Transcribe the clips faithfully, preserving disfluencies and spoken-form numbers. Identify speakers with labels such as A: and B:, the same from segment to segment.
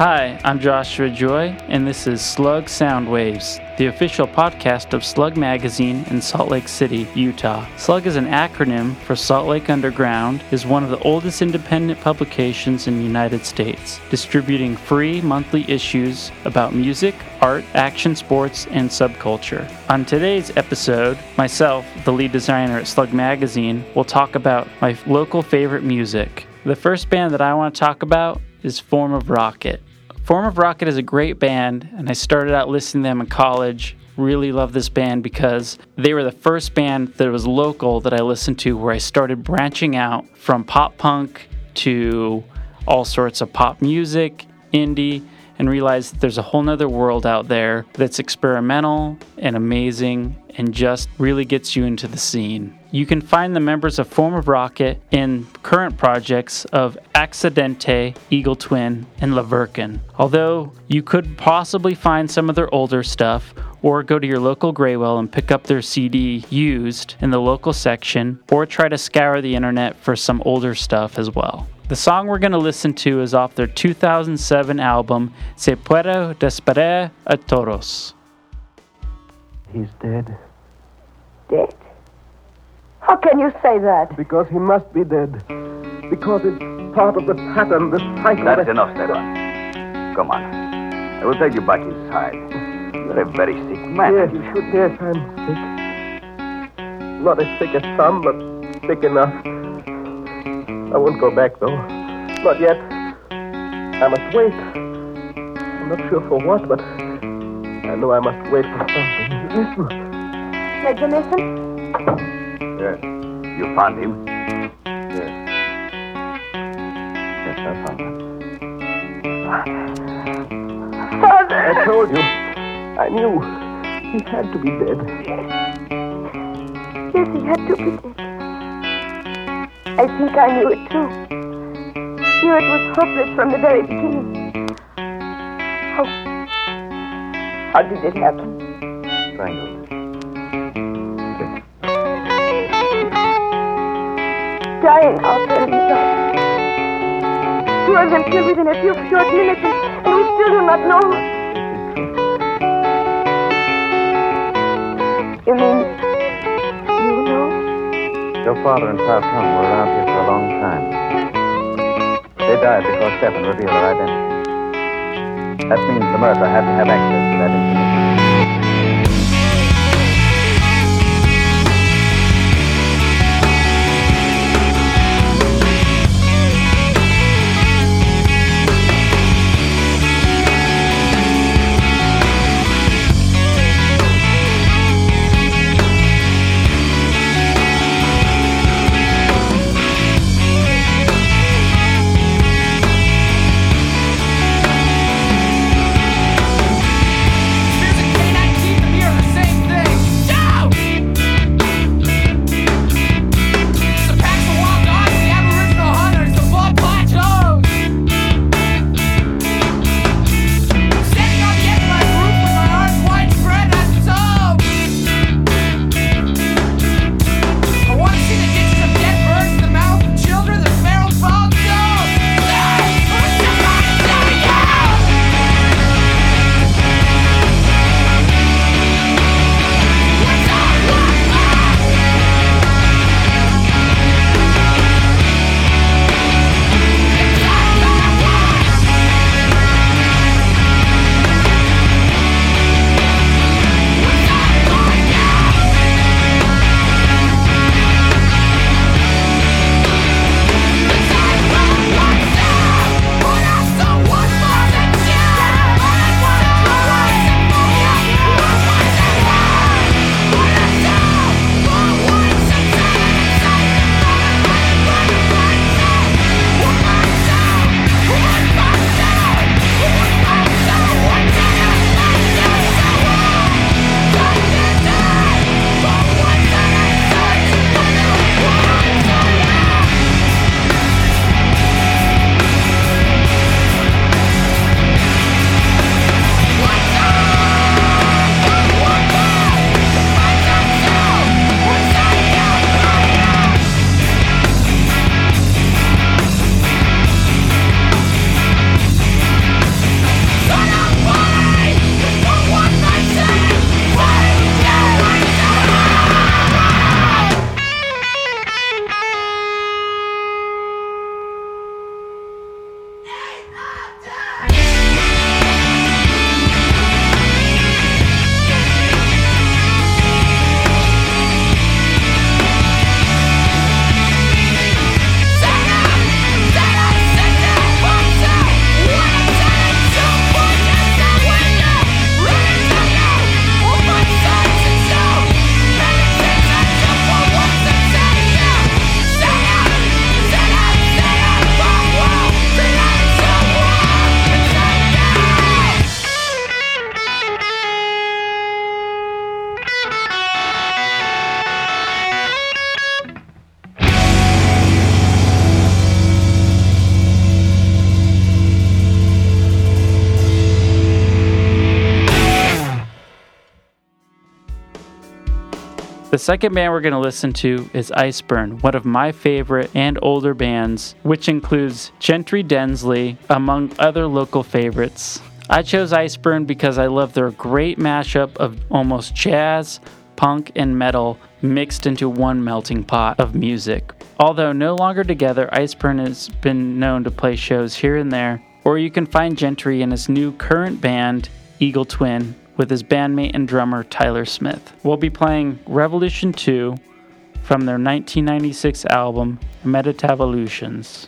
A: Hi, I'm Joshua Joy, and this is Slug Soundwaves, the official podcast of Slug Magazine in Salt Lake City, Utah. Slug is an acronym for Salt Lake Underground, is one of the oldest independent publications in the United States, distributing free monthly issues about music, art, action sports, and subculture. On today's episode, myself, the lead designer at Slug Magazine, will talk about my local favorite music. The first band that I want to talk about is Form of Rocket. Form of Rocket is a great band, and I started out listening to them in college. Really love this band because they were the first band that was local that I listened to where I started branching out from pop punk to all sorts of pop music, indie, and realized that there's a whole nother world out there that's experimental and amazing and just really gets you into the scene. You can find the members of Form of Rocket in current projects of Accidente, Eagle Twin, and Laverkin. Although you could possibly find some of their older stuff, or go to your local Graywell and pick up their C D used in the local section, or try to scour the internet for some older stuff as well. The song we're going to listen to is off their two thousand seven album, Se Puede Despedir a Todos.
B: He's dead.
C: Dead? How can you say that?
B: Because he must be dead. Because it's part of the pattern, the cycle.
D: That's enough, Stefan. Come on. I will take you back inside. You're a very sick man.
B: Yes,
D: You should.
B: yes, I'm sick. Not as sick as some, but sick enough. I won't go back, though. Not yet. I must wait. I'm not sure for what, but I know I must wait for something. Listen.
C: Did you listen?
D: Yes. You found him?
B: Yes. Yes, I found him.
C: Father!
B: I told you. I knew. He had to be dead.
C: Yes, he had to be dead. I think I knew it too. Knew it was hopeless from the very beginning. How... How did it happen?
D: Strangled.
C: Dying out there in the dark. Two of them killed within a few short minutes, and we still do not know. You mean, you know?
E: Your father and Pa Tung were around here for a long time. They died because Stefan revealed their identity. That means the murderer had to have access to that information.
F: There's a
A: The second band we're going to listen to is Iceburn, one of my favorite and older bands, which includes Gentry Densley, among other local favorites. I chose Iceburn because I love their great mashup of almost jazz, punk, and metal mixed into one melting pot of music. Although no longer together, Iceburn has been known to play shows here and there, or you can find Gentry in his new current band, Eagle Twin, with his bandmate and drummer Tyler Smith. We'll be playing Revolution two from their nineteen ninety-six album Metatavolutions.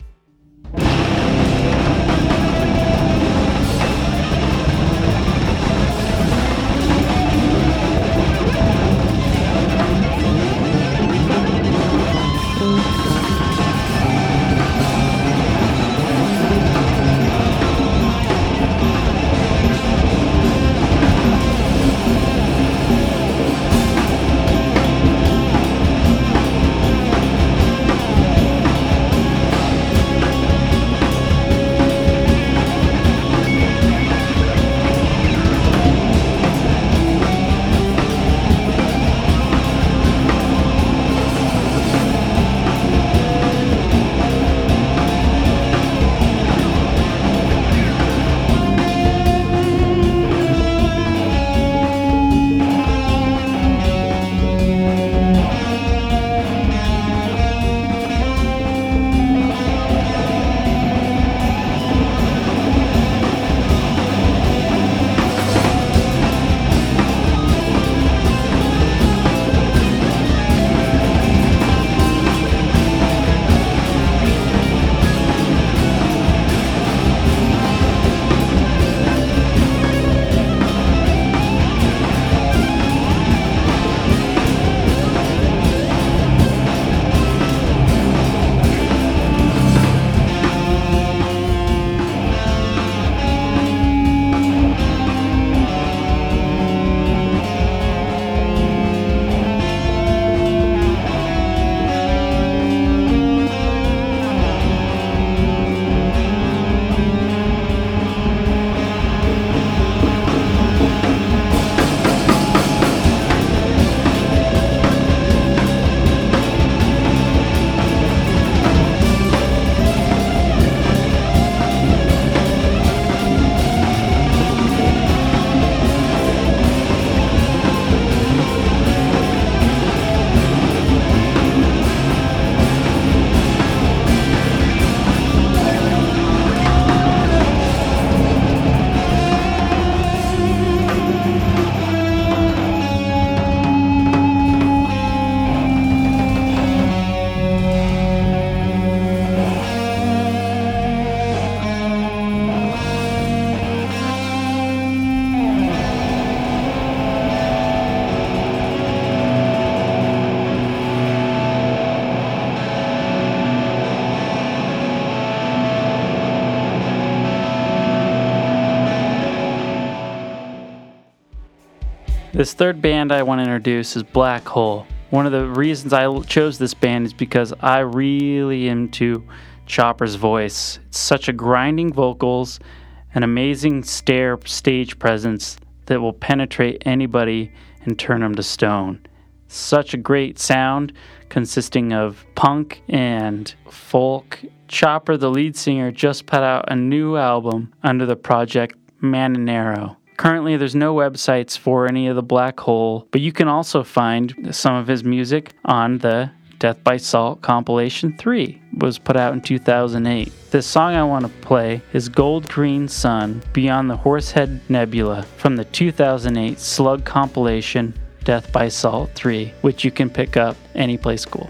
A: This third band I want to introduce is Black Hole. One of the reasons I chose this band is because I really am into Chopper's voice. It's such a grinding vocals, an amazing stare stage presence that will penetrate anybody and turn them to stone. Such a great sound consisting of punk and folk. Chopper, the lead singer, just put out a new album under the project Mananero. Currently, there's no websites for any of the Black Hole, but you can also find some of his music on the Death by Salt compilation three. It was put out in two thousand eight. The song I want to play is Gold Green Sun, Beyond the Horsehead Nebula, from the two thousand eight Slug compilation Death by Salt three, which you can pick up anyplace cool.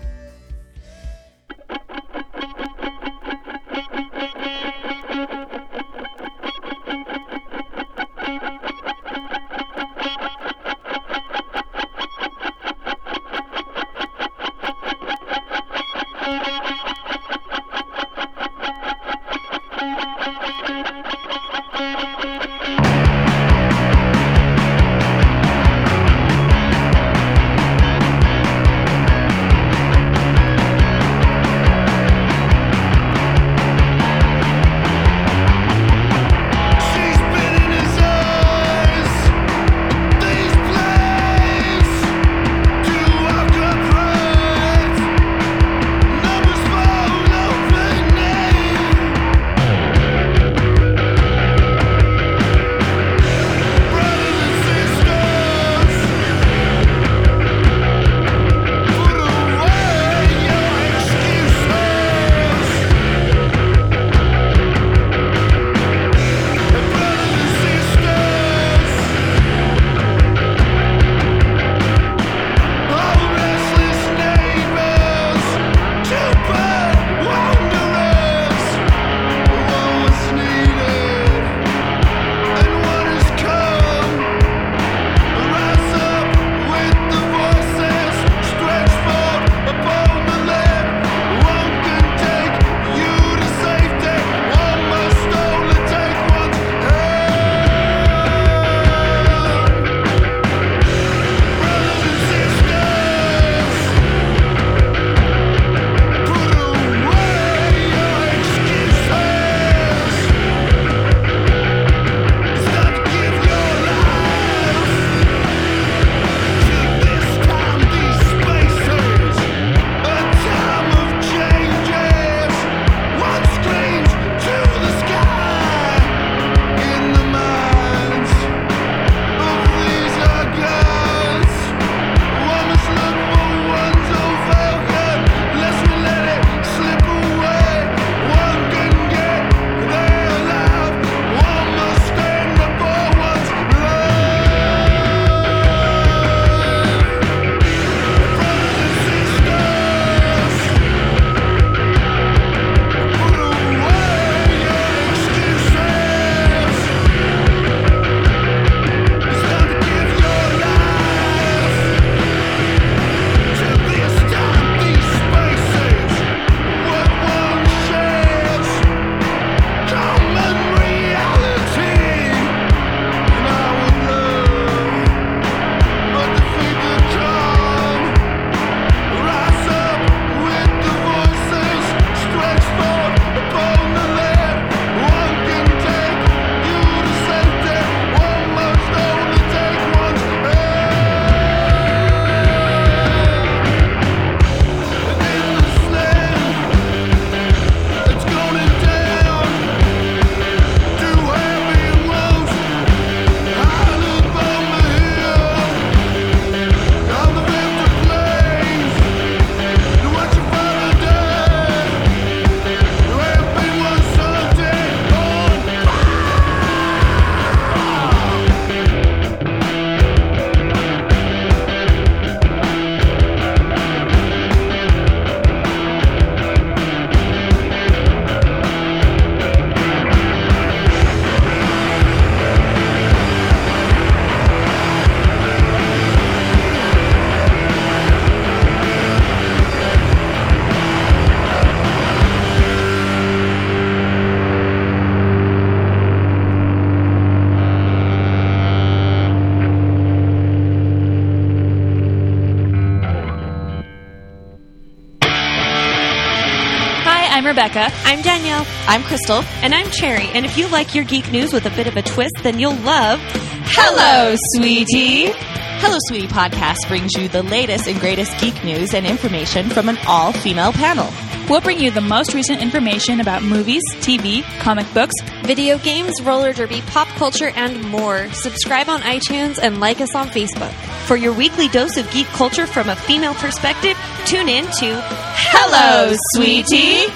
F: I'm Rebecca.
G: I'm Danielle.
H: I'm Crystal.
G: And I'm Cherry. And if you like your geek news with a bit of a twist, then you'll love
H: Hello, Sweetie! Hello, Sweetie podcast brings you the latest and greatest geek news and information from an all-female panel.
F: We'll bring you the most recent information about movies, T V, comic books,
G: video games, roller derby, pop culture, and more. Subscribe on iTunes and like us on Facebook. For your weekly dose of geek culture from a female perspective, tune in to
H: Hello, Sweetie!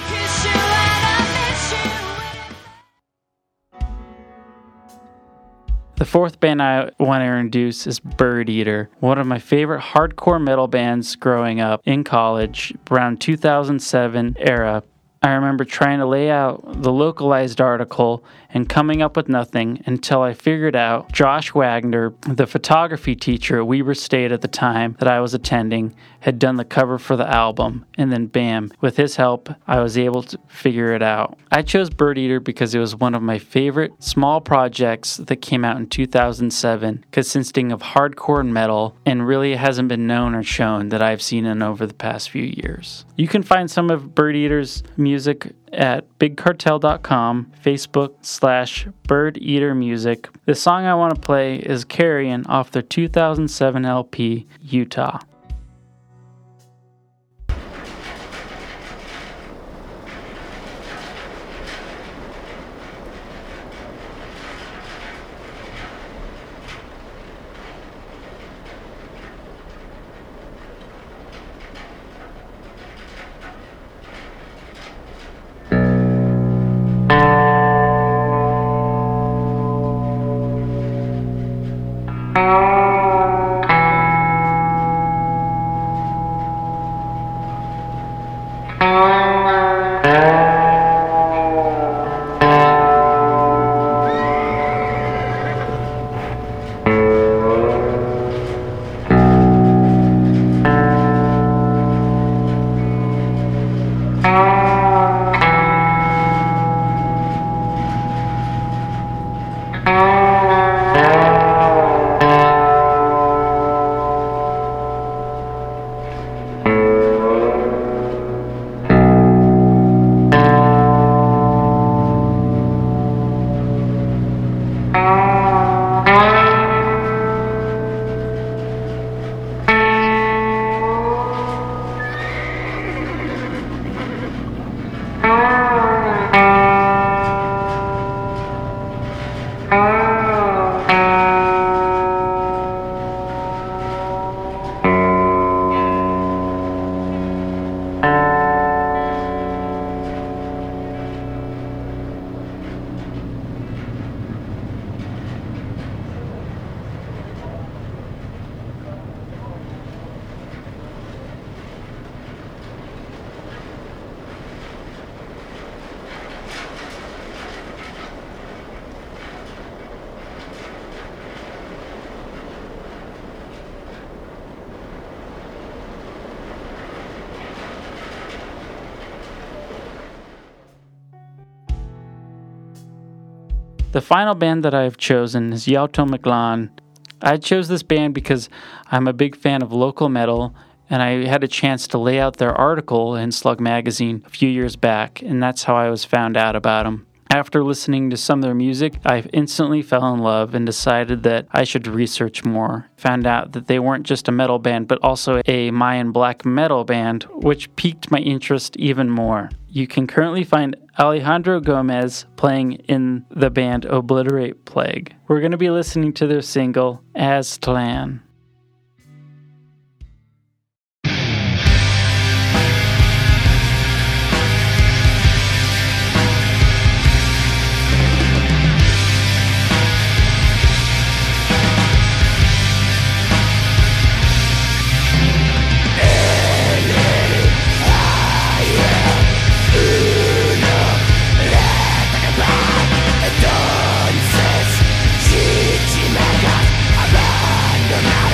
A: The fourth band I want to introduce is Bird Eater, one of my favorite hardcore metal bands growing up in college, around two thousand seven era. I remember trying to lay out the localized article and coming up with nothing until I figured out Josh Wagner, the photography teacher at Weber State at the time that I was attending, had done the cover for the album, and then bam, with his help, I was able to figure it out. I chose Bird Eater because it was one of my favorite small projects that came out in two thousand seven, consisting of hardcore and metal, and really hasn't been known or shown that I've seen in over the past few years. You can find some of Bird Eater's music at big cartel dot com, Facebook slash Bird Eater Music. The song I want to play is Carrion off their two thousand seven L P, Utah. The final band that I've chosen is Yauto McLawn. I chose this band because I'm a big fan of local metal, and I had a chance to lay out their article in Slug Magazine a few years back, and that's how I was found out about them. After listening to some of their music, I instantly fell in love and decided that I should research more. Found out that they weren't just a metal band, but also a Mayan black metal band, which piqued my interest even more. You can currently find Alejandro Gomez playing in the band Obliterate Plague. We're going to be listening to their single, Aztlan.
I: Entonces, si te me hagas abandonado.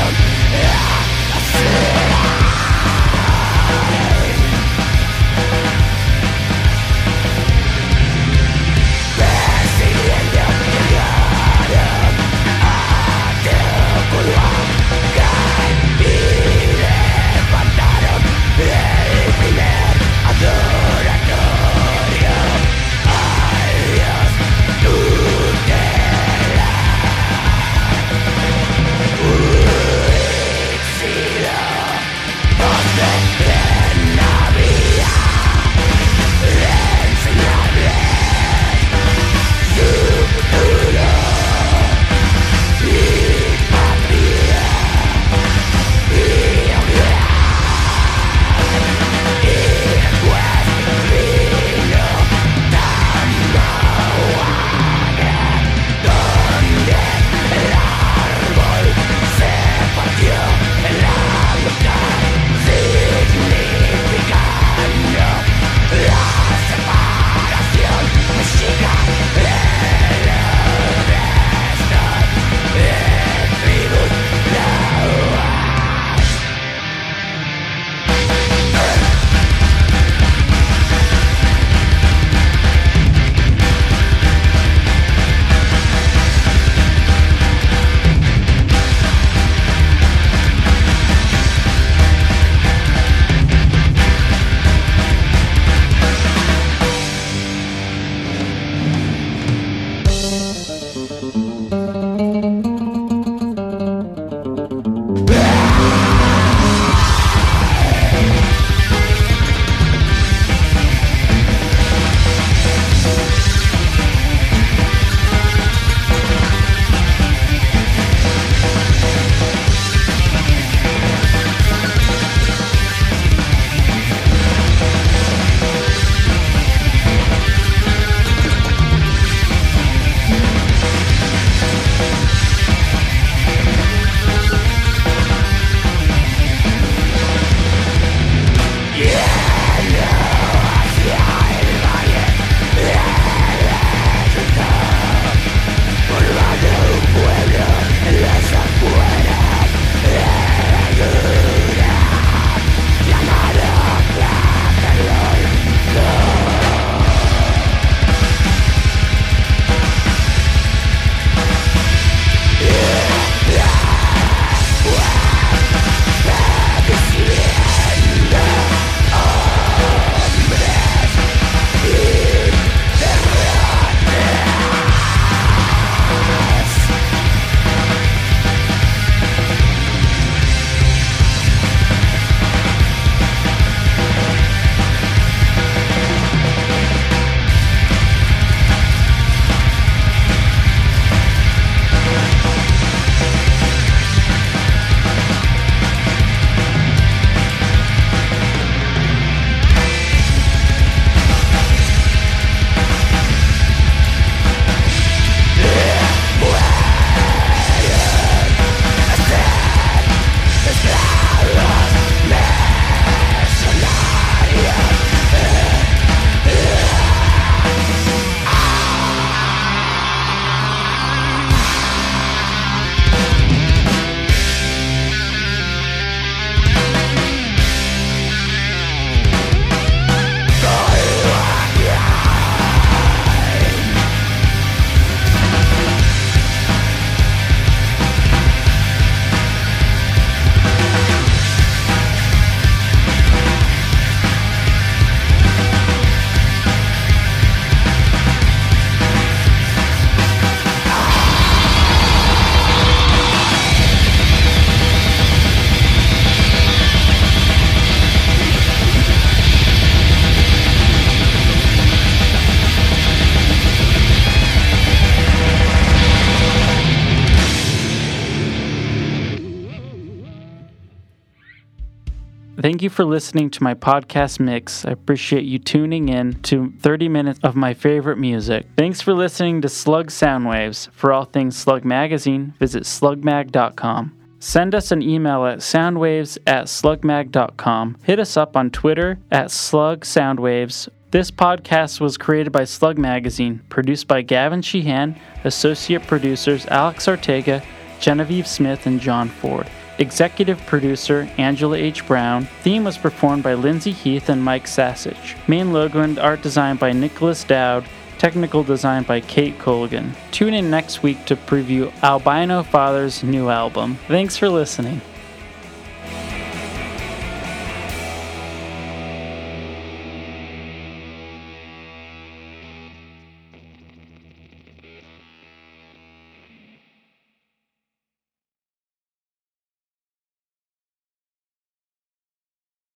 A: Thank you for listening to my podcast mix. I appreciate you tuning in to thirty minutes of my favorite music. Thanks for listening to Slug Soundwaves. For all things Slug Magazine, visit slug mag dot com. Send us an email at soundwaves at slug mag dot com. Hit us up on Twitter at slug soundwaves. This podcast was created by Slug Magazine, produced by Gavin Sheehan, associate producers Alex Ortega, Genevieve Smith, and John Ford. Executive producer Angela H. Brown. Theme was performed by Lindsay Heath and Mike Sassage. Main logo and art design by Nicholas Dowd. Technical design by Kate Colgan. Tune in next week to preview Albino Father's new album. Thanks for listening.